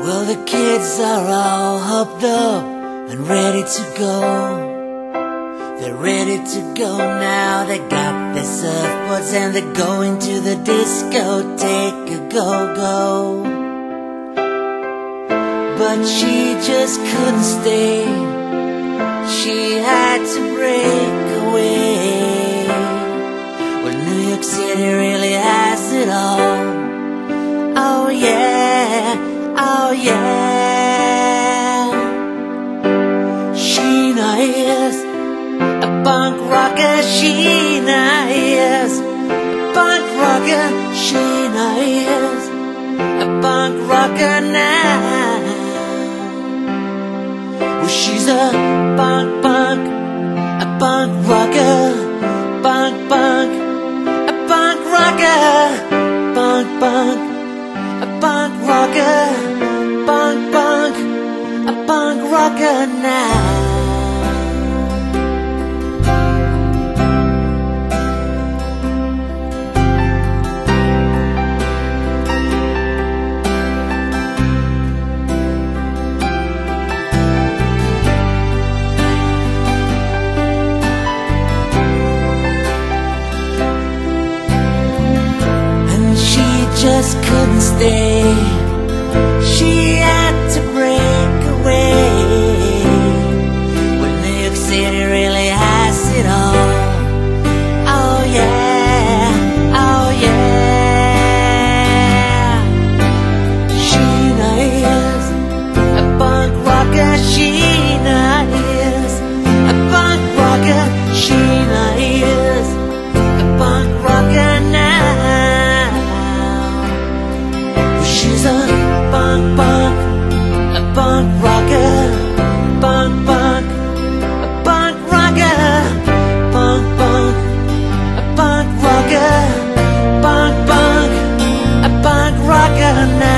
Well, the kids are all hopped up and ready to go. They're ready to go now. They got their surfboards and they're going to the discotheque. A go-go. But she just couldn't stay. She had to break away. Well, New York City really has it all. Oh yeah, oh yeah. Sheena is a punk rocker. Sheena is a punk rocker. Sheena is a punk rocker now. Well, she's a punk rocker, punk, a punk rocker, a punk rocker, a punk rocker now. Just couldn't stay. She had to break away. Well, New York City really has it all. Oh yeah, oh yeah. Sheena is a punk rocker. Sheena is a punk rocker. Sheena is a punk rocker now. She's a punk rocker, punk, a punk rocker, a punk rocker, a punk rocker now.